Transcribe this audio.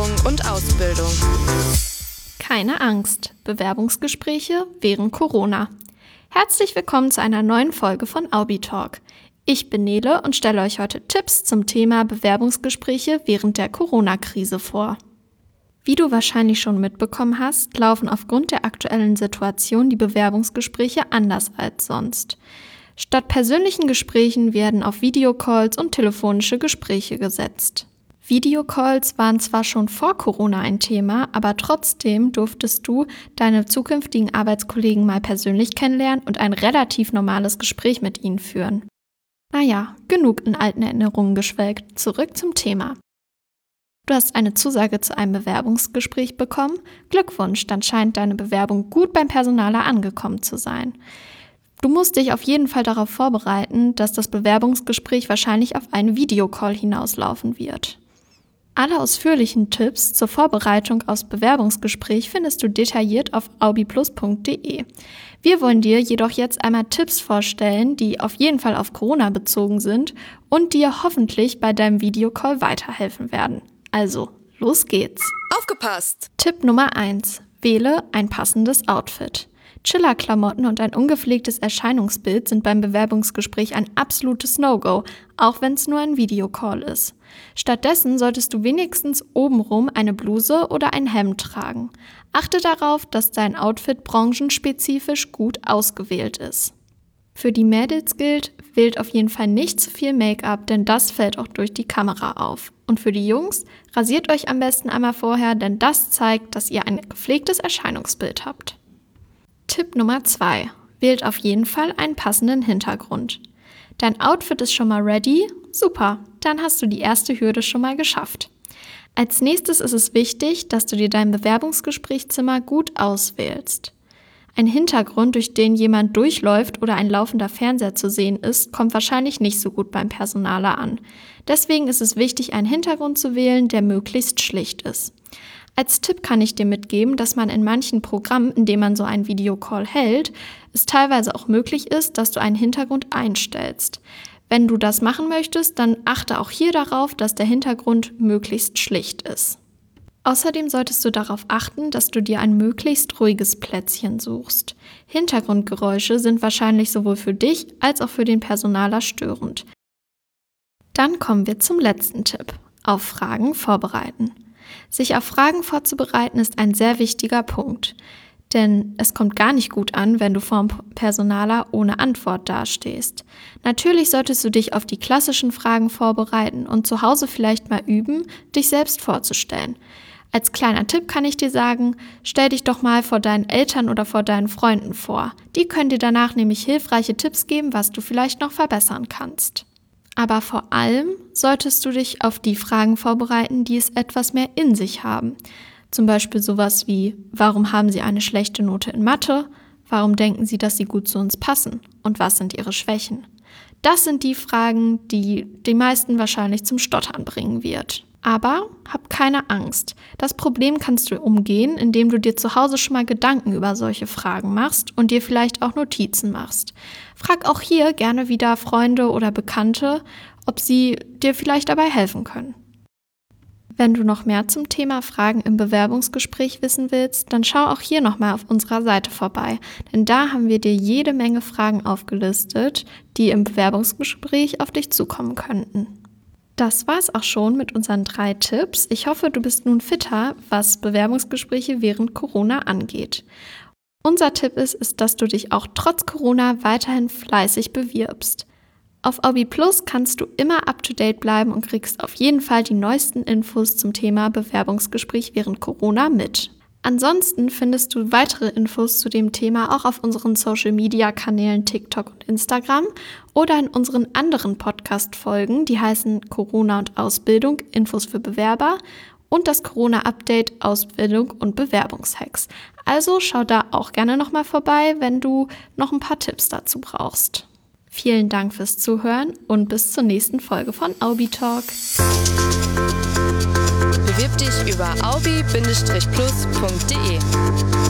Bewerbung und Ausbildung. Keine Angst, Bewerbungsgespräche während Corona. Herzlich willkommen zu einer neuen Folge von Aubitalk. Ich bin Nele und stelle euch heute Tipps zum Thema Bewerbungsgespräche während der Corona-Krise vor. Wie du wahrscheinlich schon mitbekommen hast, laufen aufgrund der aktuellen Situation die Bewerbungsgespräche anders als sonst. Statt persönlichen Gesprächen werden auf Videocalls und telefonische Gespräche gesetzt. Videocalls waren zwar schon vor Corona ein Thema, aber trotzdem durftest du deine zukünftigen Arbeitskollegen mal persönlich kennenlernen und ein relativ normales Gespräch mit ihnen führen. Naja, genug in alten Erinnerungen geschwelgt, zurück zum Thema. Du hast eine Zusage zu einem Bewerbungsgespräch bekommen. Glückwunsch, dann scheint deine Bewerbung gut beim Personaler angekommen zu sein. Du musst dich auf jeden Fall darauf vorbereiten, dass das Bewerbungsgespräch wahrscheinlich auf einen Videocall hinauslaufen wird. Alle ausführlichen Tipps zur Vorbereitung aufs Bewerbungsgespräch findest du detailliert auf aubiplus.de. Wir wollen dir jedoch jetzt einmal Tipps vorstellen, die auf jeden Fall auf Corona bezogen sind und dir hoffentlich bei deinem Videocall weiterhelfen werden. Also, los geht's! Aufgepasst! Tipp Nummer 1. Wähle ein passendes Outfit. Chiller-Klamotten und ein ungepflegtes Erscheinungsbild sind beim Bewerbungsgespräch ein absolutes No-Go, auch wenn es nur ein Videocall ist. Stattdessen solltest du wenigstens obenrum eine Bluse oder ein Hemd tragen. Achte darauf, dass dein Outfit branchenspezifisch gut ausgewählt ist. Für die Mädels gilt, wählt auf jeden Fall nicht zu viel Make-up, denn das fällt auch durch die Kamera auf. Und für die Jungs, rasiert euch am besten einmal vorher, denn das zeigt, dass ihr ein gepflegtes Erscheinungsbild habt. Tipp Nummer 2. Wählt auf jeden Fall einen passenden Hintergrund. Dein Outfit ist schon mal ready? Super, dann hast du die erste Hürde schon mal geschafft. Als nächstes ist es wichtig, dass du dir dein Bewerbungsgesprächszimmer gut auswählst. Ein Hintergrund, durch den jemand durchläuft oder ein laufender Fernseher zu sehen ist, kommt wahrscheinlich nicht so gut beim Personaler an. Deswegen ist es wichtig, einen Hintergrund zu wählen, der möglichst schlicht ist. Als Tipp kann ich dir mitgeben, dass man in manchen Programmen, in denen man so einen Videocall hält, es teilweise auch möglich ist, dass du einen Hintergrund einstellst. Wenn du das machen möchtest, dann achte auch hier darauf, dass der Hintergrund möglichst schlicht ist. Außerdem solltest du darauf achten, dass du dir ein möglichst ruhiges Plätzchen suchst. Hintergrundgeräusche sind wahrscheinlich sowohl für dich als auch für den Personaler störend. Dann kommen wir zum letzten Tipp. Auf Fragen vorbereiten. Sich auf Fragen vorzubereiten ist ein sehr wichtiger Punkt, denn es kommt gar nicht gut an, wenn du vorm Personaler ohne Antwort dastehst. Natürlich solltest du dich auf die klassischen Fragen vorbereiten und zu Hause vielleicht mal üben, dich selbst vorzustellen. Als kleiner Tipp kann ich dir sagen, stell dich doch mal vor deinen Eltern oder vor deinen Freunden vor. Die können dir danach nämlich hilfreiche Tipps geben, was du vielleicht noch verbessern kannst. Aber vor allem solltest du dich auf die Fragen vorbereiten, die es etwas mehr in sich haben. Zum Beispiel sowas wie, warum haben Sie eine schlechte Note in Mathe? Warum denken Sie, dass Sie gut zu uns passen? Und was sind Ihre Schwächen? Das sind die Fragen, die die meisten wahrscheinlich zum Stottern bringen wird. Aber hab keine Angst. Das Problem kannst du umgehen, indem du dir zu Hause schon mal Gedanken über solche Fragen machst und dir vielleicht auch Notizen machst. Frag auch hier gerne wieder Freunde oder Bekannte, ob sie dir vielleicht dabei helfen können. Wenn du noch mehr zum Thema Fragen im Bewerbungsgespräch wissen willst, dann schau auch hier nochmal auf unserer Seite vorbei, denn da haben wir dir jede Menge Fragen aufgelistet, die im Bewerbungsgespräch auf dich zukommen könnten. Das war's auch schon mit unseren 3 Tipps. Ich hoffe, du bist nun fitter, was Bewerbungsgespräche während Corona angeht. Unser Tipp ist, dass du dich auch trotz Corona weiterhin fleißig bewirbst. Auf Aubiplus kannst du immer up-to-date bleiben und kriegst auf jeden Fall die neuesten Infos zum Thema Bewerbungsgespräch während Corona mit. Ansonsten findest du weitere Infos zu dem Thema auch auf unseren Social-Media-Kanälen TikTok und Instagram oder in unseren anderen Podcast-Folgen, die heißen Corona und Ausbildung, Infos für Bewerber und das Corona-Update, Ausbildung und Bewerbungshacks. Also schau da auch gerne nochmal vorbei, wenn du noch ein paar Tipps dazu brauchst. Vielen Dank fürs Zuhören und bis zur nächsten Folge von Aubitalk. Bewirb dich über aubi-plus.de.